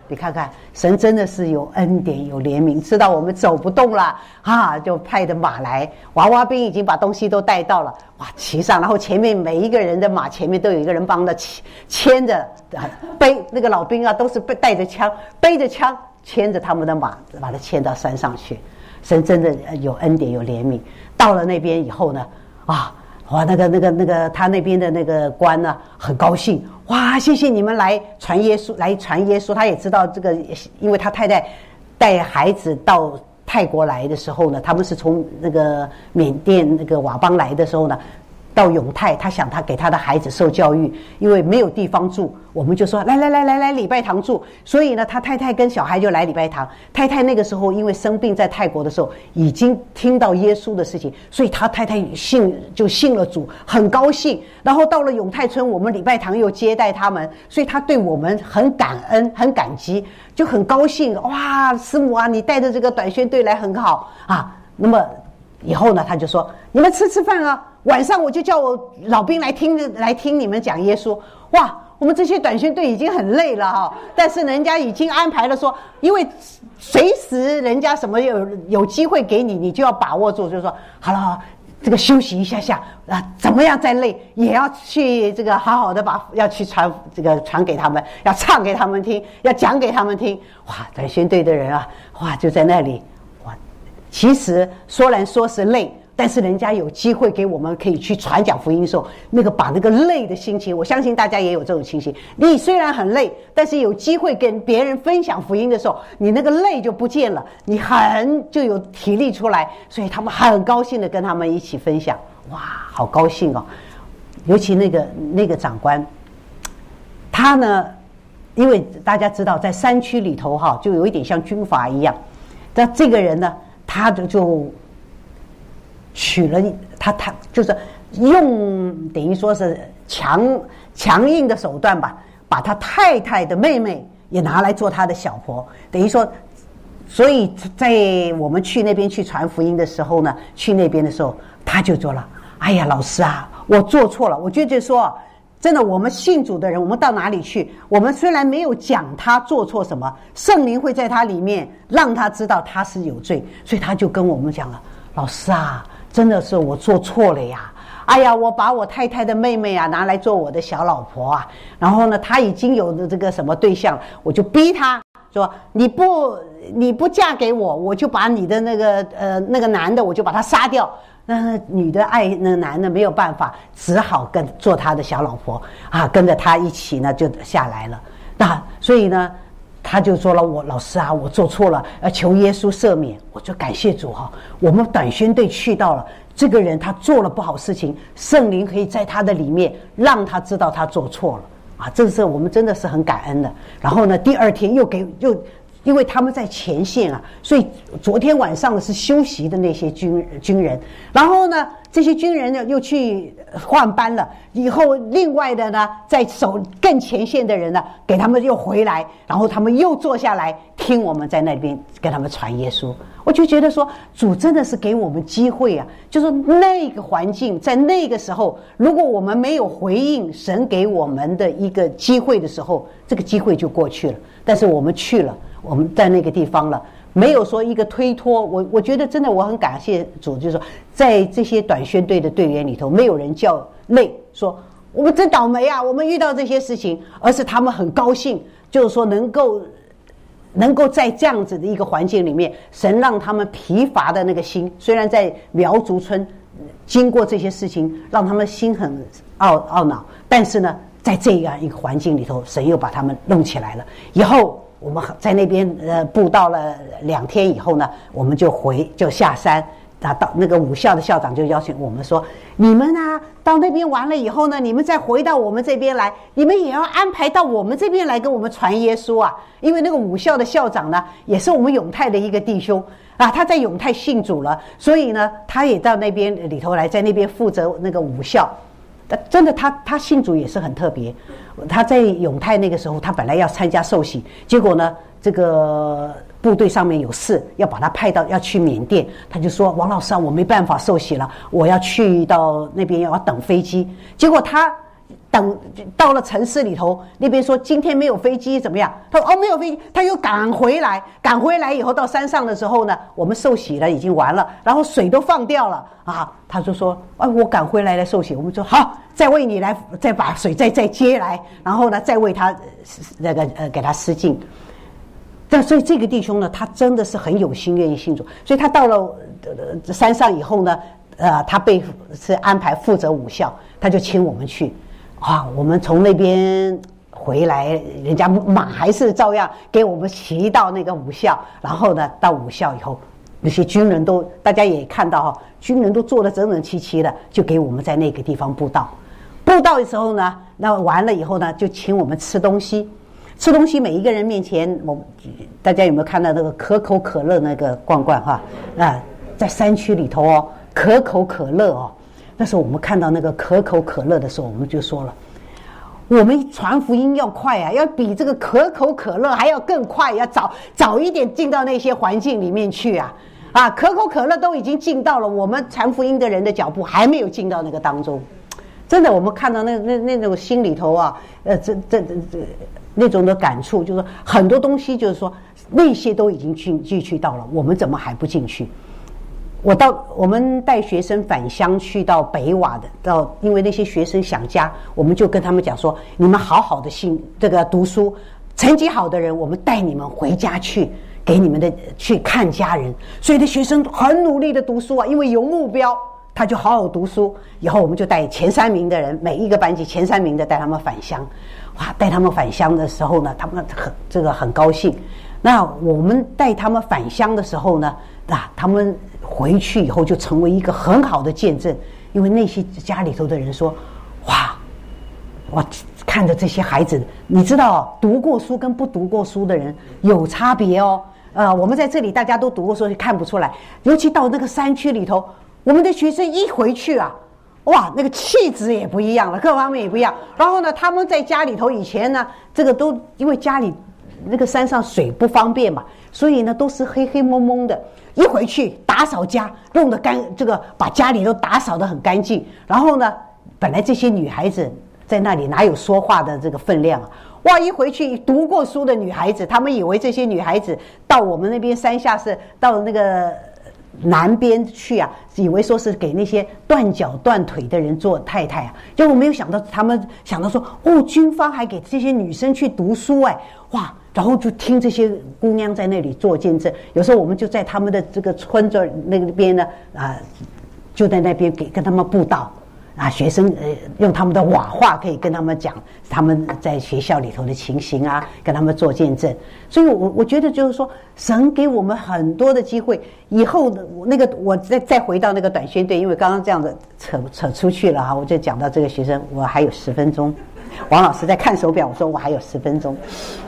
你看看，神真的是有恩典有怜悯，知道我们走不动了啊，就派的马来，娃娃兵已经把东西都带到了，哇，骑上，然后前面每一个人的马前面都有一个人帮他牵着，背那个老兵啊，都是带着枪，背着枪牵着他们的马，把他牵到山上去。神真的有恩典有怜悯。到了那边以后呢，啊，哇，那个那个那个他那边的那个官呢，很高兴。哇，谢谢你们来传耶稣，来传耶稣。他也知道这个，因为他太太带孩子到泰国来的时候呢，他们是从那个缅甸那个佤邦来的时候呢，到永泰，他想他给他的孩子受教育，因为没有地方住，我们就说来来来来来礼拜堂住。所以呢，他太太跟小孩就来礼拜堂。太太那个时候因为生病在泰国的时候，已经听到耶稣的事情，所以他太太信就信了主，很高兴。然后到了永泰村，我们礼拜堂又接待他们，所以他对我们很感恩很感激，就很高兴。哇，师母啊，你带着这个短宣队来很好啊。那么以后呢，他就说你们吃吃饭啊，晚上我就叫我老兵来听来听你们讲耶稣。哇，我们这些短宣队已经很累了哈，但是人家已经安排了说，因为随时人家什么有有机会给你，你就要把握住，就是说好了，这个休息一下下啊，怎么样再累也要去这个好好的把要去传这个传给他们，要唱给他们听，要讲给他们听。哇，短宣队的人啊，哇就在那里。其实说然说是累，但是人家有机会给我们可以去传讲福音的时候，那个把那个累的心情，我相信大家也有这种情形。你虽然很累，但是有机会跟别人分享福音的时候，你那个累就不见了，你很就有体力出来，所以他们很高兴的跟他们一起分享。哇，好高兴哦！尤其那个那个长官，他呢，因为大家知道在山区里头哈，就有一点像军阀一样，但这个人呢，他就就取了他他就是用等于说是强强硬的手段吧，把他太太的妹妹也拿来做他的小婆，等于说，所以在我们去那边去传福音的时候呢，去那边的时候，他就说了，哎呀，老师啊，我做错了。我觉得说真的，我们信主的人，我们到哪里去，我们虽然没有讲他做错什么，圣灵会在他里面让他知道他是有罪，所以他就跟我们讲了，老师啊，真的是我做错了呀，哎呀，我把我太太的妹妹啊拿来做我的小老婆啊，然后呢他已经有的这个什么对象，我就逼他说你不你不嫁给我，我就把你的那个呃那个男的我就把他杀掉。那女的爱那男的没有办法，只好跟做他的小老婆啊，跟着他一起呢就下来了。那所以呢，他就说了，我老师啊，我做错了，要求耶稣赦免。我就感谢主哈、哦，我们短宣队去到了，这个人他做了不好事情，圣灵可以在他的里面让他知道他做错了啊，这是我们真的是很感恩的。然后呢，第二天又给又。因为他们在前线啊，所以昨天晚上是休息的那些军军人，然后呢，这些军人呢又去换班了。以后另外的呢，在守更前线的人呢，给他们又回来，然后他们又坐下来听我们在那边跟他们传耶稣。我就觉得说，主真的是给我们机会啊，就是那个环境，在那个时候，如果我们没有回应神给我们的一个机会的时候，这个机会就过去了。但是我们去了。我们在那个地方了，没有说一个推脱。我我觉得真的我很感谢主，就是说在这些短宣队的队员里头，没有人叫累，说我们真倒霉啊，我们遇到这些事情，而是他们很高兴，就是说能够能够在这样子的一个环境里面，神让他们疲乏的那个心，虽然在苗族村经过这些事情，让他们心很懊懊恼，但是呢，在这样一个环境里头，神又把他们弄起来了。以后我们在那边呃布道了两天以后呢，我们就回就下山啊，到那个武校的校长就邀请我们说，你们啊到那边完了以后呢，你们再回到我们这边来，你们也要安排到我们这边来跟我们传耶稣啊。因为那个武校的校长呢，也是我们永泰的一个弟兄啊，他在永泰信主了，所以呢，他也到那边里头来，在那边负责那个武校。真的他他信主也是很特别，他在永泰那个时候，他本来要参加受洗，结果呢这个部队上面有事，要把他派到要去缅甸，他就说王老师啊，我没办法受洗了，我要去到那边要等飞机。结果他等到了城市里头，那边说今天没有飞机怎么样？他说哦没有飞机，他又赶回来，赶回来以后到山上的时候呢，我们受洗了已经完了，然后水都放掉了啊，他就说哎我赶回来来受洗，我们说好，再为你来再把水再再接来，然后呢再为他那个呃给他施浸。但所以这个弟兄呢，他真的是很有心愿意信主，所以他到了、呃、山上以后呢，呃他被是安排负责武校，他就请我们去。啊，我们从那边回来，人家马还是照样给我们骑到那个武校，然后呢，到武校以后，那些军人都大家也看到哈、哦，军人都坐得整整齐齐的，就给我们在那个地方布道。布道的时候呢，那完了以后呢，就请我们吃东西。吃东西，每一个人面前，我大家有没有看到那个可口可乐那个罐罐哈？啊，在山区里头哦，可口可乐哦。那时候我们看到那个可口可乐的时候，我们就说了，我们传福音要快啊，要比这个可口可乐还要更快，要早早一点进到那些环境里面去啊！啊，可口可乐都已经进到了，我们传福音的人的脚步还没有进到那个当中。真的，我们看到那那那种心里头啊，呃，这这这这那种的感触，就是说很多东西，就是说那些都已经进进去到了，我们怎么还不进去？我到我们带学生返乡去到北瓦的，到因为那些学生想家，我们就跟他们讲说，你们好好的信这个读书，成绩好的人，我们带你们回家去，给你们的去看家人。所以的学生很努力的读书啊，因为有目标，他就好好读书。以后我们就带前三名的人，每一个班级前三名的带他们返乡。哇，带他们返乡的时候呢，他们很这个很高兴。那我们带他们返乡的时候呢，啊，他们回去以后就成为一个很好的见证，因为那些家里头的人说，哇，我看着这些孩子，你知道读过书跟不读过书的人有差别哦。呃，我们在这里大家都读过书，看不出来，尤其到那个山区里头，我们的学生一回去啊，哇，那个气质也不一样了，各方面也不一样。然后呢，他们在家里头以前呢，这个都因为家里那个山上水不方便嘛，所以呢都是黑黑蒙蒙的。一回去打扫家，弄得干，这个把家里都打扫得很干净。然后呢，本来这些女孩子在那里哪有说话的这个分量啊？哇！一回去读过书的女孩子，她们以为这些女孩子到我们那边山下是到那个南边去啊，以为说是给那些断脚断腿的人做太太啊，结果没有想到他们想到说，哦，军方还给这些女生去读书哎，哇！然后就听这些姑娘在那里做见证，有时候我们就在他们的这个村子那边呢，啊，就在那边给跟他们布道啊，学生呃用他们的瓦话可以跟他们讲他们在学校里头的情形啊，跟他们做见证。所以我我觉得就是说，神给我们很多的机会。以后的那个我再再回到那个短宣队，因为刚刚这样子扯扯出去了哈，我就讲到这个学生，我还有十分钟。王老师在看手表，我说我还有十分钟。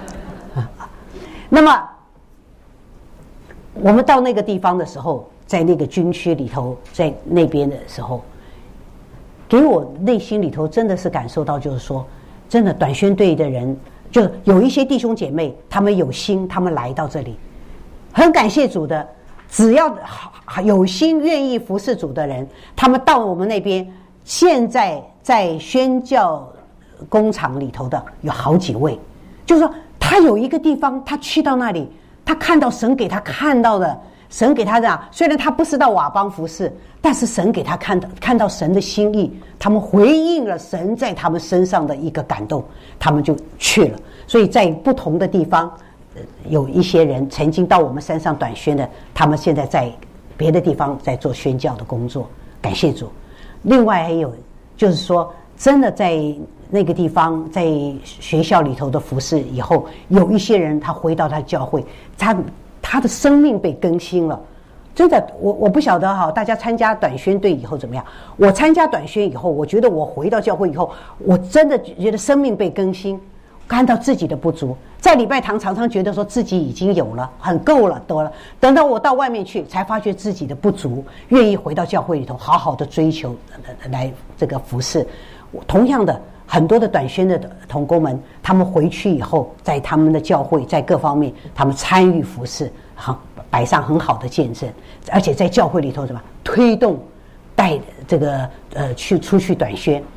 那么我们到那个地方的时候，在那个军区里头，在那边的时候，给我内心里头真的是感受到，就是说真的短宣队的人，就有一些弟兄姐妹，他们有心，他们来到这里，很感谢主的，只要有心愿意服侍主的人，他们到我们那边，现在在宣教工厂里头的有好几位，就是说他有一个地方，他去到那里，他看到神给他看到的，神给他的，虽然他不是到瓦邦服侍，但是神给他看到看到神的心意，他们回应了神在他们身上的一个感动，他们就去了。所以在不同的地方，有一些人曾经到我们山上短宣的，他们现在在别的地方在做宣教的工作，感谢主。另外还有就是说，真的在那个地方，在学校里头的服侍以后，有一些人他回到他教会，他他的生命被更新了。真的，我我不晓得哈，大家参加短宣队以后怎么样？我参加短宣以后，我觉得我回到教会以后，我真的觉得生命被更新，看到自己的不足。在礼拜堂常常觉得说自己已经有了，很够了，多了。等到我到外面去，才发觉自己的不足，愿意回到教会里头，好好的追求来这个服侍。同样的，很多的短宣的同工们，他们回去以后，在他们的教会，在各方面，他们参与服侍，很摆上很好的见证，而且在教会里头什么推动带这个呃去出去短宣。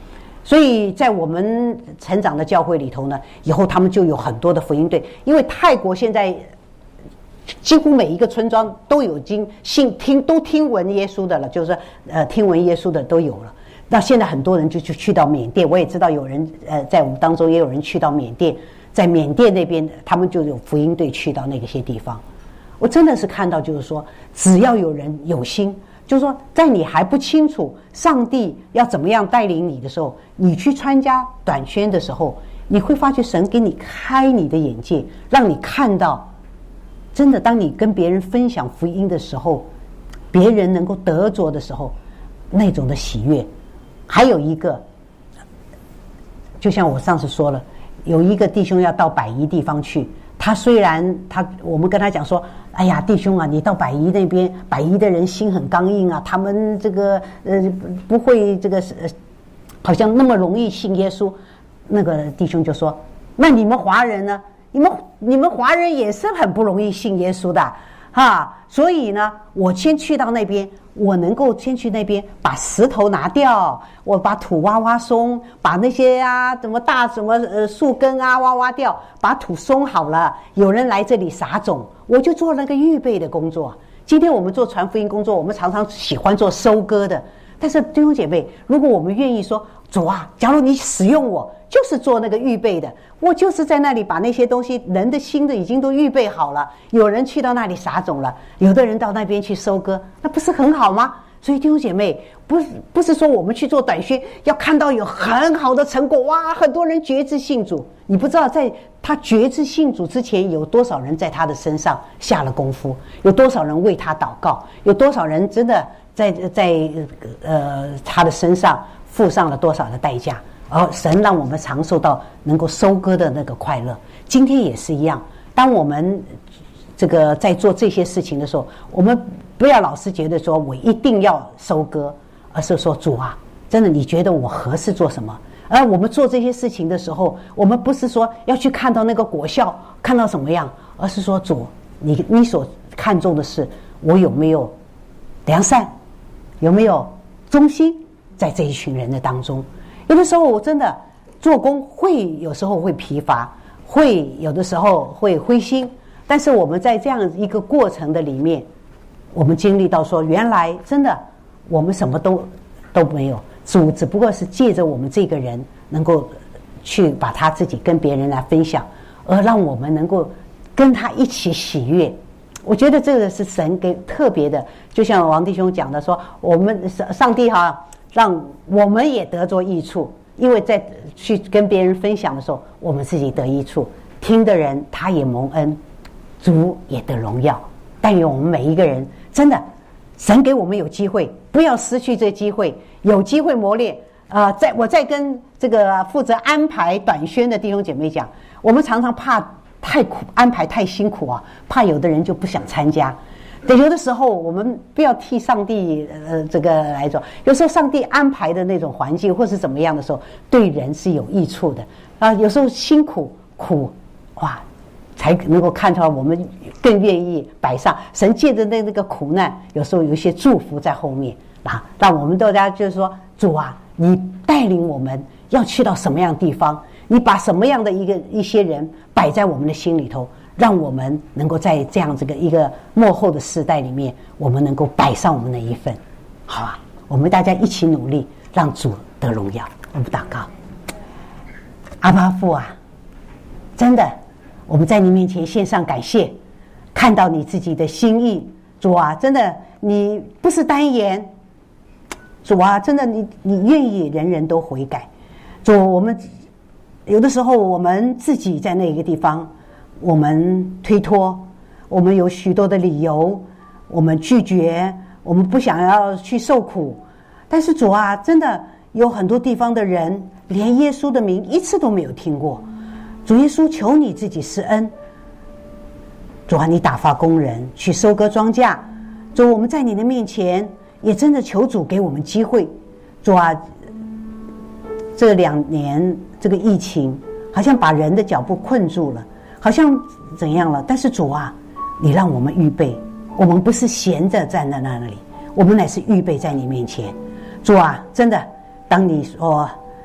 所以在我们成长的教会里头呢，以后他们就有很多的福音队，因为泰国现在几乎每一个村庄都有经信听都听闻耶稣的了，就是呃听闻耶稣的都有了。那现在很多人就就去到缅甸，我也知道有人呃在我们当中也有人去到缅甸，在缅甸那边他们就有福音队去到那个些地方。我真的是看到，就是说只要有人有心，就是说在你还不清楚上帝要怎么样带领你的时候，你去参加短宣的时候，你会发觉神给你开你的眼界，让你看到真的当你跟别人分享福音的时候，别人能够得着的时候，那种的喜悦。还有一个，就像我上次说了，有一个弟兄要到百夷地方去，他虽然他我们跟他讲说，哎呀弟兄啊，你到百夷那边，百夷的人心很刚硬啊，他们这个呃不会这个呃好像那么容易信耶稣。那个弟兄就说，那你们华人呢，你们你们华人也是很不容易信耶稣的哈，所以呢我先去到那边，我能够先去那边把石头拿掉，我把土挖挖松，把那些啊怎么大什么呃树根啊挖挖掉，把土松好了，有人来这里撒种，我就做那个预备的工作。今天我们做传福音工作，我们常常喜欢做收割的，但是弟兄姐妹，如果我们愿意说，主啊，假如你使用我，就是做那个预备的，我就是在那里把那些东西，人的心的已经都预备好了，有人去到那里撒种了，有的人到那边去收割，那不是很好吗？所以弟兄姐妹，不是不是说我们去做短宣要看到有很好的成果，哇，很多人决志信主，你不知道在他决志信主之前，有多少人在他的身上下了功夫，有多少人为他祷告，有多少人真的在在呃他的身上付上了多少的代价，而神让我们尝受到能够收割的那个快乐。今天也是一样，当我们这个在做这些事情的时候，我们不要老是觉得说我一定要收割，而是说主啊，真的你觉得我合适做什么？而我们做这些事情的时候，我们不是说要去看到那个果效，看到什么样，而是说主，你你所看重的是我有没有良善，有没有忠心在这一群人的当中。有的时候我真的做工会有时候会疲乏，会有的时候会灰心，但是我们在这样一个过程的里面，我们经历到说，原来真的我们什么都都没有，主只不过是借着我们这个人能够去把他自己跟别人来分享，而让我们能够跟他一起喜悦。我觉得这个是神给特别的，就像王弟兄讲的说，我们上帝哈让我们也得着益处，因为在去跟别人分享的时候，我们自己得益处，听的人他也蒙恩，主也得荣耀。但愿我们每一个人真的，神给我们有机会，不要失去这个机会，有机会磨练。呃，在我在跟这个负责安排短宣的弟兄姐妹讲，我们常常怕太苦，安排太辛苦啊，怕有的人就不想参加。对，有的时候我们不要替上帝呃这个来做，有时候上帝安排的那种环境或是怎么样的时候，对人是有益处的啊、呃。有时候辛苦苦哇，才能够看出来我们更愿意摆上。神借着那那个苦难，有时候有一些祝福在后面啊，让我们大家就是说，主啊，你带领我们要去到什么样的地方，你把什么样的一个一些人摆在我们的心里头，让我们能够在这样这个一个末后的时代里面，我们能够摆上我们的一份，好吧？我们大家一起努力，让主得荣耀。我们祷告，阿爸父啊，真的，我们在你面前献上感谢，看到你自己的心意，主啊，真的，你不是单言，主啊，真的你你愿意人人都悔改。主，我们有的时候我们自己在那个地方，我们推脱，我们有许多的理由，我们拒绝，我们不想要去受苦。但是主啊，真的有很多地方的人连耶稣的名一次都没有听过。主耶稣，求你自己施恩，主啊，你打发工人去收割庄稼。主，我们在你的面前也真的求主给我们机会。主啊，这两年这个疫情好像把人的脚步困住了，好像怎样了？但是主啊，你让我们预备，我们不是闲着站在那里，我们乃是预备在你面前。主啊，真的，当你说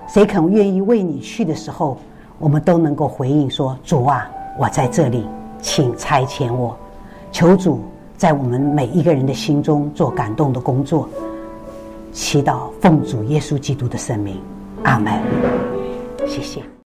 谁肯愿意为你去的时候，我们都能够回应说，主啊，我在这里，请差遣我。求主在我们每一个人的心中做感动的工作。祈祷奉主耶稣基督的圣名，阿们。谢谢。